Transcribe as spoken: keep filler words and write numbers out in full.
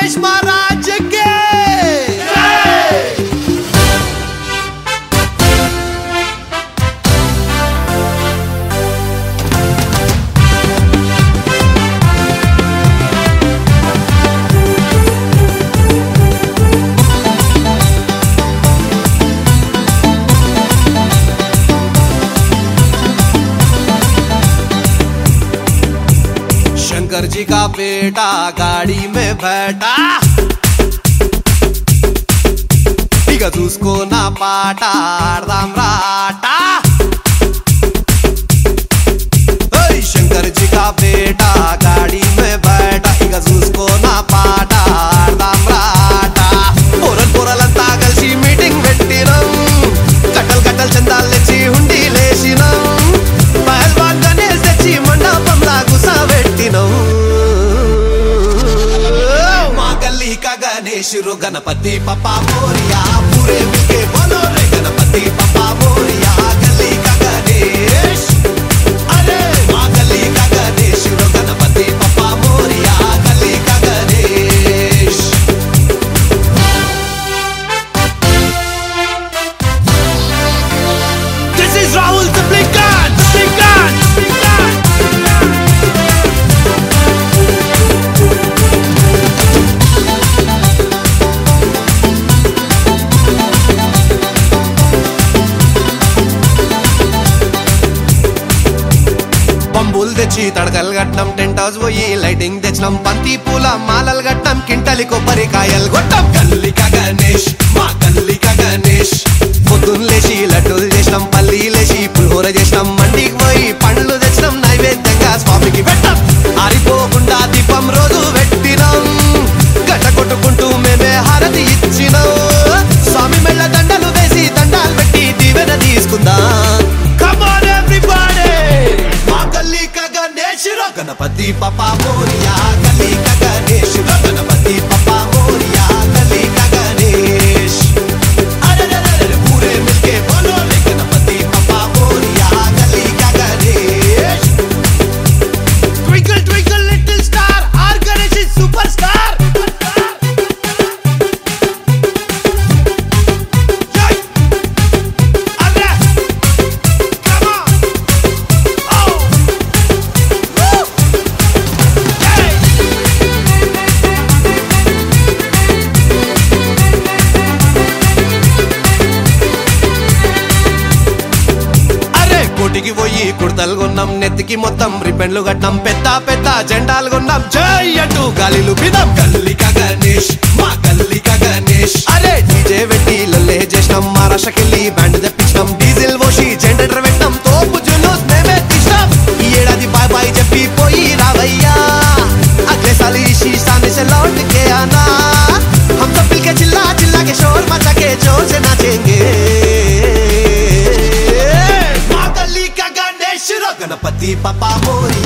गणेश महाराज के शंकर जी का बेटा गाड़ी में बैठा उसको ना पाटा राम राटा। शंकर जी का बेटा गाड़ी में बैठा उसको ना पाटा राम राटा। पोरल पोरलंता कलसी मीटिंग పెట్టినం కట్టల్ కట్టల్ చందాలు తెచ్చి హుండీ లేసినం పహల్వాన్ గణేష్ తెచ్చి మండపంలా గుసబెట్టినం। మా గల్లీ కా గణేష్ రో గణపతి పప్పా మోరియా पूरे मिलके बोलो रे गणपति पप्पा मोरिया। गली का गणेश अरे माँ गली का गणेश रो गणपति पप्पा मोरिया। गली का Ganesh This is Rahul the Blinkan, the Blinkan, the Blinkan। పంబులు తెచ్చి తడకలు కట్నం టెంట్ హౌస్ పోయి లైటింగ్ తెచ్చినాం పంతి పూల మాలలు కట్నం కింటలి కొబ్బరికాయలు కొట్టాం। గల్లిక గణేష్ మా గల్లిక గణేష్ పొద్దున్న లేచి లడ్డూలు చేసినాం పల్లీలేసి పులిహోర చేసినాం మండికి పోయి పండ్లు తెచ్చినాం నైవేద్యంగా స్వామికి పెట్టాం। ఆరిపోకుండా దీపం రోజు పెట్టినాం గట్ట కొట్టుకుంటూ మేమే హారతి ఇచ్చినాం। స్వామి మెళ్ళ దండలు వేసి దండాలు పెట్టి దీవెన తీసుకుందాం। Come on everybody गली का गणेश रो गणपति पप्पा मोरिया। गली का गणेश रो गणपति पप्पा मोरिया। गली का गणेश अरे अरे अरे पूरे मिलके बोलो रे गणपति पप्पा मोरिया। गली का Ganesh twinkle twinkle little star are Ganesh is superstar. కోటికి పోయి కుర్తలు కొన్నాం నెత్తికి మొత్తం రిబ్బన్లు కట్టినాం పెద్ద పెద్ద జెండాలు కొన్నాం జై అంటూ గాలిలు పిదాం। గల్లిక గణేష్ మా గల్లిక గణేష్ అరే డీజే పెట్టి లల్లే చేసినాం మహారాష్ట్రకెళ్ళి బ్యాండ్ తెప్పించినాం డీజిల్ పోసి జనరేటర్ పెట్టినాం తోపు జులూస్ మేమే తీసినాం। ఈ ఏడాది బాయ్ బాయ్ చెప్పి పోయి రావయ్యా అగ్లే సాల్ ఇसी साल से लौट के आना हम सब मिलके चिल्ला चिल्ला के शोर मचा के जोर से नाचेंगे। गणपति पप्पा मोरिया।